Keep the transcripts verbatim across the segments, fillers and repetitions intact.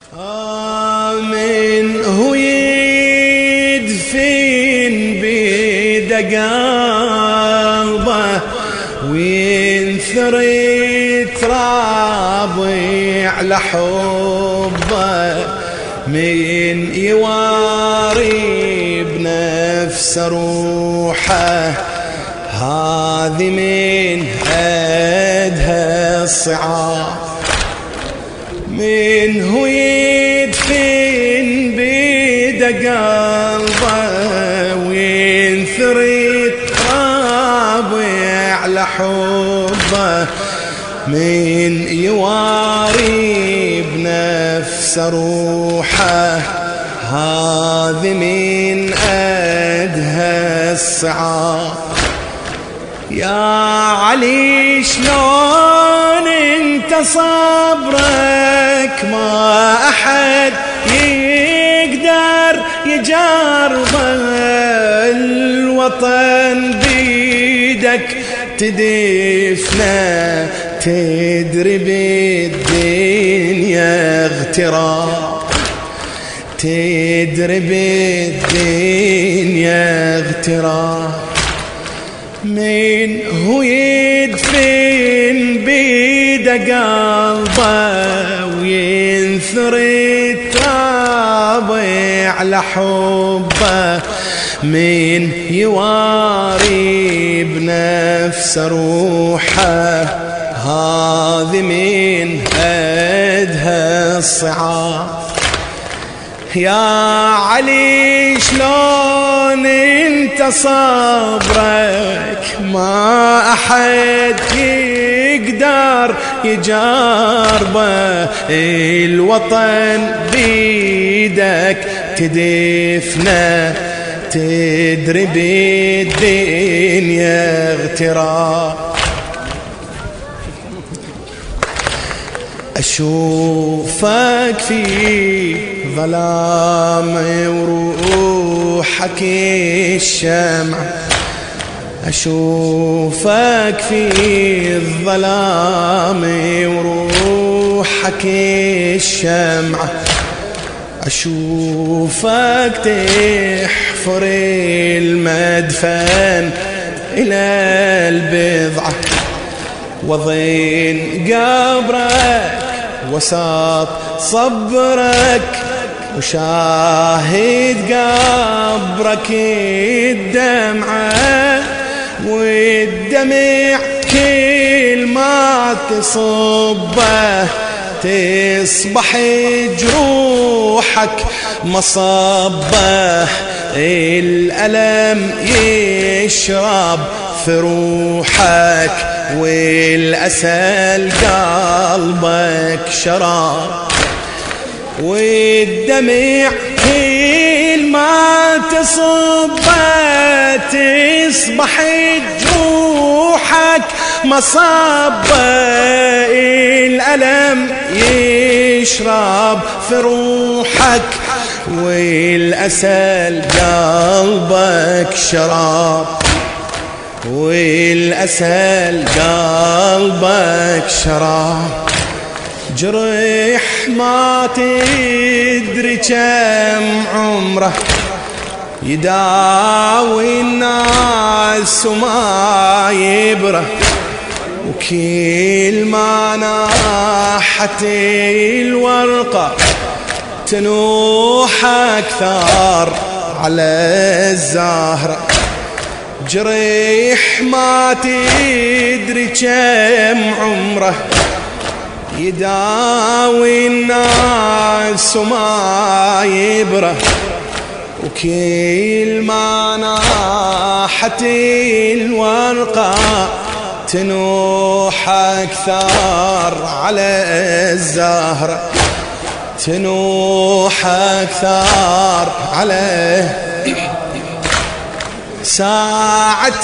آمن هو يدفن بيد قلبه وينثر ترابي على حبه، من يواري بنفس روحه، هذه من أدهى الصعاب. من هو يدفن بيد قلبه وينثر ترابي على حبه، من يواري بنفس روحه، هذه من أدهى الصعاب. يا علي شلون انت صبرك ما احد يقدر يجربه، الوطن بيدك تدفنه، تدري بالدنيا اغتراب، تدري بالدنيا اغتراب. من هو يدفن بيد قلبه وينثر ترابي على حبه، من يواري بنفس روحه، هذه من أدهى الصعاب. يا علي شلون انت صبرك ما احد يقدر يجربه، الوطن بيدك تدفنه، تدري بالدنيا اغتراب. أشوفك في ظلام وروحك الشمع، أشوفك في الظلام وروحك الشمع، أشوفك تحفر المدفن إلى البضعة، وضين قبرك وسط صبرك، وشاهد قبرك الدمعة، والدمع كل ما تصبه تصبح جروحك مصبه، الألم يشرب في روحك، والأسى قلبك شراب، والدمع كل ما تصبه تصبح جروحك مصبه، الألم يشرب في روحك، والأسى قلبك شراب، والأسى قلبك شراب. جرح ما تدري كم عمره يداوي الناس وما يبره، وكل ما ناحت الورقة تنوح أكثر على الزهرة. جريح ما تدري كم عمره يداوي الناس وما يبره، وكل ما ناحت الورقة تنوح أكثر على الزهرة، تنوح أكثر عليه. ساعة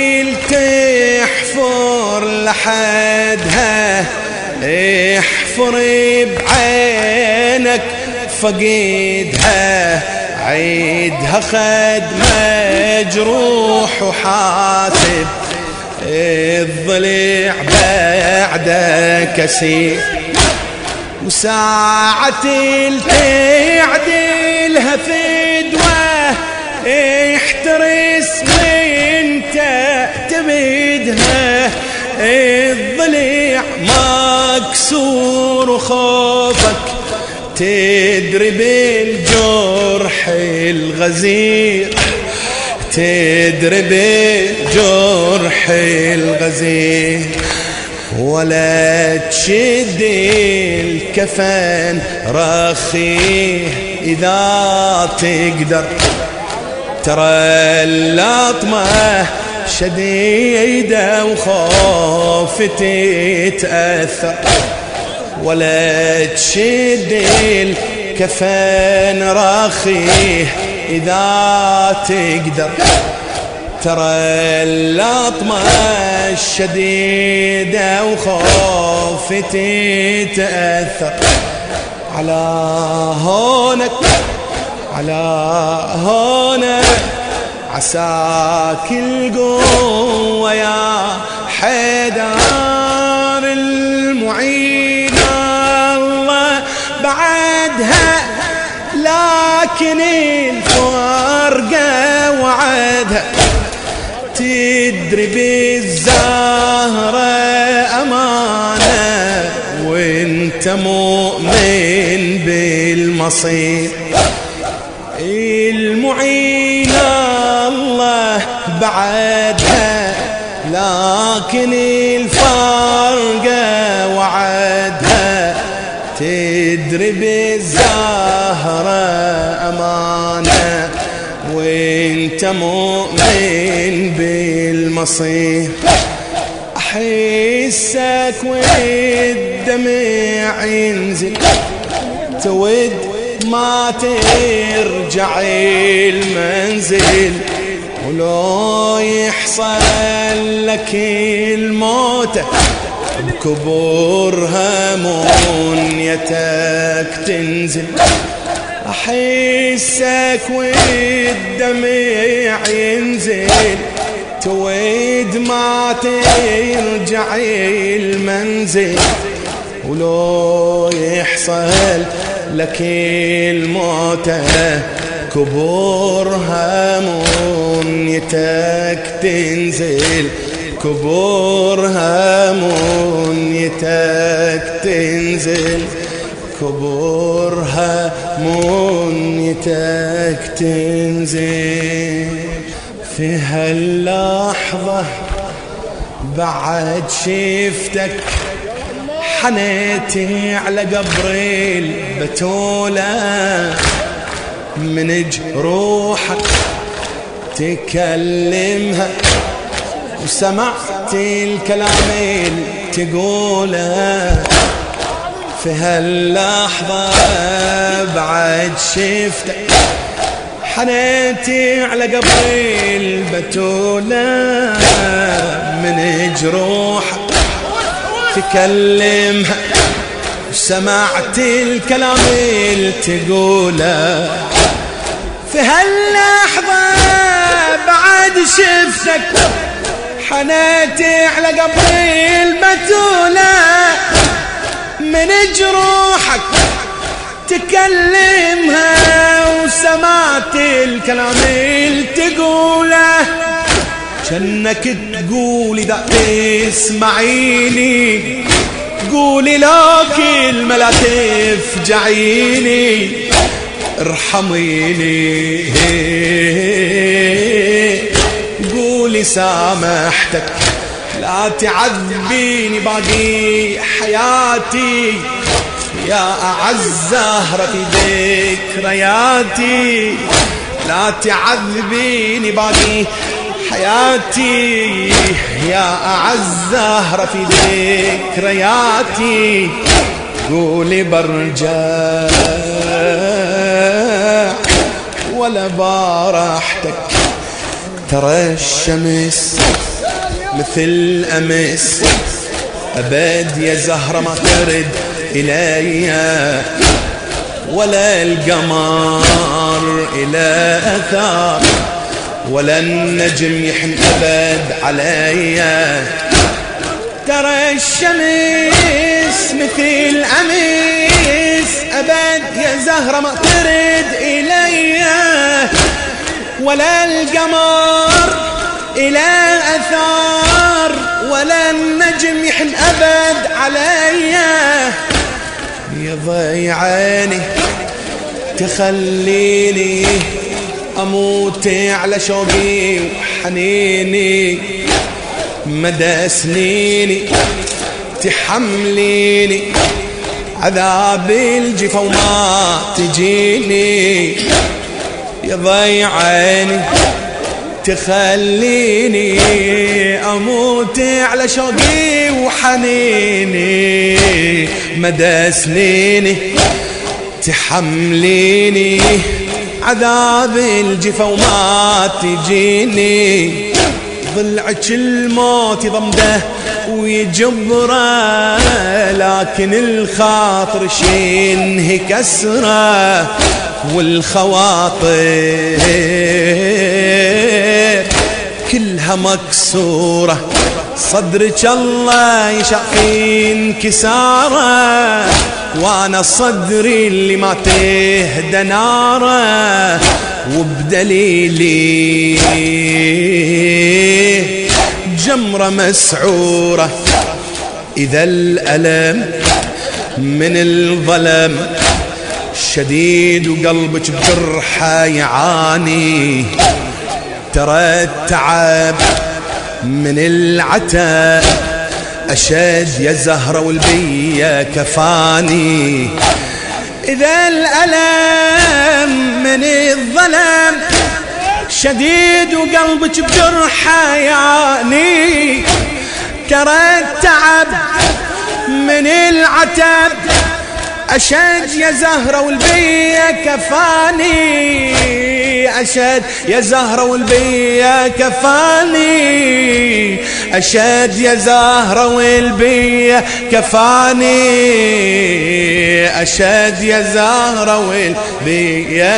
تحفر لحدها احفر بعينك فقيدها، عيدها خد مجروح وحاسب الضلع بعد كسير، وساعة تعدلها فدوة احترس من تبيدها الضليع مكسور وخوفك تدري بالجرح الغزير تدري بالجرح الغزير ولا تشد الكفن رخيه إذا تقدر ترى اللطمة شديدة وخوف تتأثر ولا تشد الكفن رخيه إذا تقدر ترى اللطمة الشديدة وخوف تتأثر على هونك على هونك عساك القوة يا حيدر المعين الله بعدها لكن الفرقة وعدها تدري بالزهرة أمانة وانت مؤمن بالمصير المعين الله بعدها لكن الفرقة وعدها تدري بالزهرة أمانة وانت مؤمن بالمصير أحسك والدمع ينزل تود ما ترجع المنزل ولو يحصل لك الموت بكبورها منيتك تنزل أحسك والدمع ينزل تود ما ترجع المنزل ولو يحصل لك الموت كبورها منيتك تنزل كبورها منيتك تنزل كبورها منيتك تنزل في هاللحظة بعد شفتك حنيتي على قبر البتولة من جروحك تكلمها وسمعت الكلام اللي تقوله في هاللحظة بعد شفتك حنيتي على قبر البتولة من جروحك تكلمها وسمعت الكلام اللي تقوله في هاللحظة بعد شفتك حنيتي على قبر البتولة من جروحك تكلمها وسمعت الكلام اللي تقوله جنك تقولي دا اسمعيني قولي لو كلمة لا تفجعيني ارحميني قولي سامحتك لا تعذبيني باقي حياتي يا أعز زهرة في ذكرياتي لا تعذبيني باقي حياتي يا أعز زهرة في ذكرياتي قولي برجع ولا بارحتك ترى الشمس مثل أمس أبد يا زهرة ما ترد إلي ولا القمر إلى أثار ولا النجم يحن أبد علي ترى الشمس مثل أمس أبد يا زهرة ما ترد إلي، ولا القمر إلى أثار، ولا النجم يحن أبد علي. يا ضيع عيني تخليني أموت على شوقي وحنيني، مدى سنيني تحمليني عذاب الجفا وما تجيني. يا ضيع عيني تخليني أموت على شوقي وحنيني، مدى سنيني تحمليني عذاب الجفا وما تجيني. ضلعك الموت ضمده ويجبره، لكن الخاطر شينه كسره، والخواطر كلها مكسورة. صدرك الله يشقي انكساره، وانا صدري اللي ما تهدى ناره، وبدليلي جمرة مسعورة. إذا الألم من الظلم شديد وقلبك بجرحه يعاني، ترى التعب من العتاب أشد يا زهرة والبية كفاني. إذا الألم من الظلم شديد وقلبك بجرحه يعاني، ترى التعب من العتب أشد يا زهرة والبية كفاني، أشد يا زهرة والبية كفاني، أشد يا زهرة والبية كفاني، أشد يا زهرة والبية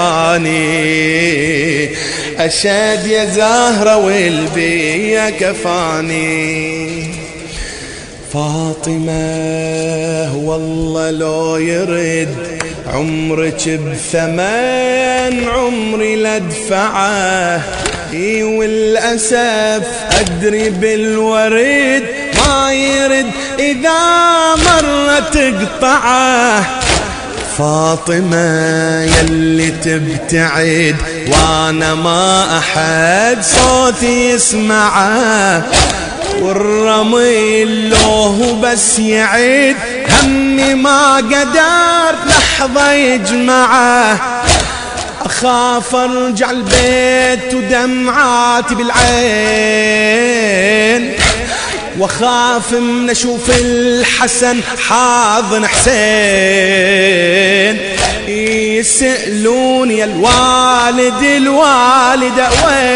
كفاني، أشد يا زهرة والبية كفاني. فاطمة والله لو يرد عمرك بثمن عمري لادفعه، اي والأسف أدري بالورد ما يرد إذا مرة تقطعه. فاطمة يلي تبتعد وانا ما أحد صوتي يسمعه، والرمي له بس يعيد همي ما قدر لحظة يجمعه. أخاف أرجع البيت ودمعاتي بالعين، وأخاف من أشوف الحسن حاضن حسين، يسألوني الوالد الوالدة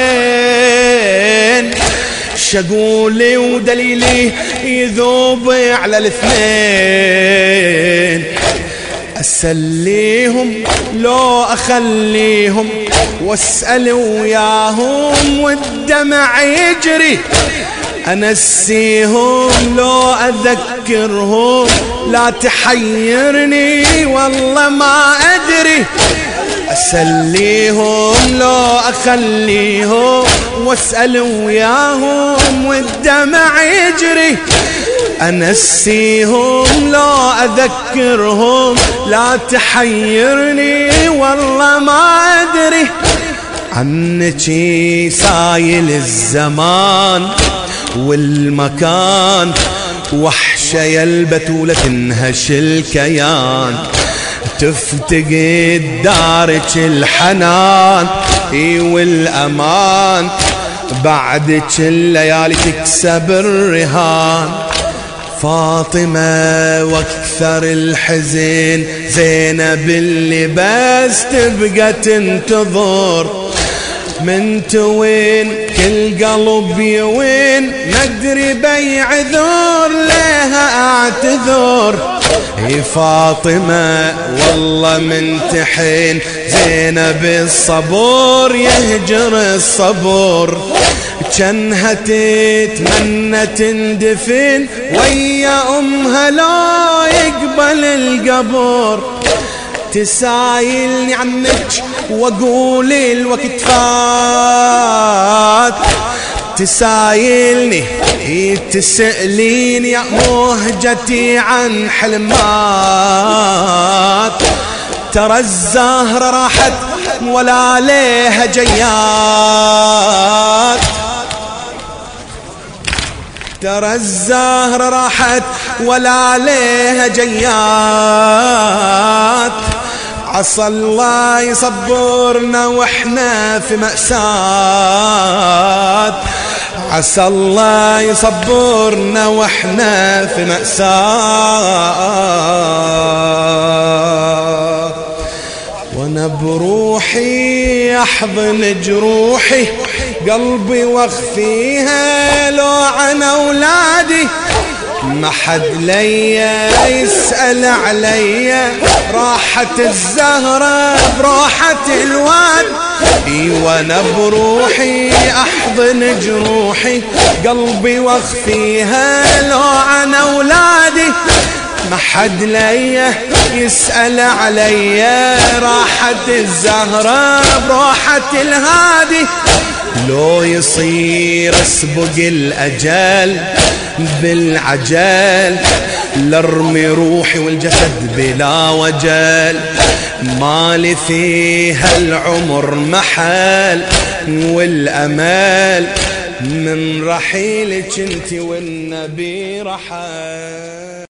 وين، شقولي ودليلي يذوب على الاثنين. أسليهم لو أخليهم واسأل وياهم والدمع يجري، أنسيهم لو أذكرهم لا تحيرني والله ما أدري. أسليهم لو أخليهم واسأل وياهم والدمع يجري، أنسيهم لو أذكرهم لا تحيرني والله ما أدري. عنك سايل الزمان والمكان، وحشة يا البتولة تنهش الكيان، تفتقد دارك الحنان اي والأمان، بعدك الليالي تكسب الرهان. فاطمة واكثر الحزن زينب اللي بس تبقى تنتظر، من توين كل قلب يوين ما ادري بيعذر لها اعتذر. هي فاطمة والله من تحين زينب الصبور يهجر الصبور، جنها تتمنى تندفن ويا أمها لا يقبل القبر. تسايلني عنك واقول الوقت فات، تسايلني تسأليني يا مهجتي عن حلمات. ترى الزهرة راحت ولا ليها جيات، ترى الزهرة راحت ولا ليها جيات. عسى الله يصبرنا واحنا في مأساة، عسى الله يصبرنا واحنا في مأساة. وانا بروحي احضن جروحي، قلبي واخفيها لو عن اولادي. ما حد ليا يسأل عليا، راحت الزهرة بروحة الواد. اي وانا بروحي احضن جروحي، قلبي واخفيها لو عن اولادي. ما حد ليا يسأل عليا، راحت الزهرة بروحة الهادي. لو يصير اسبق الأجال بالعجال، لارمي روحي والجسد بلا وجال. مالي فيها العمر محال والأمال، من رحيلك انت والنبي رحال.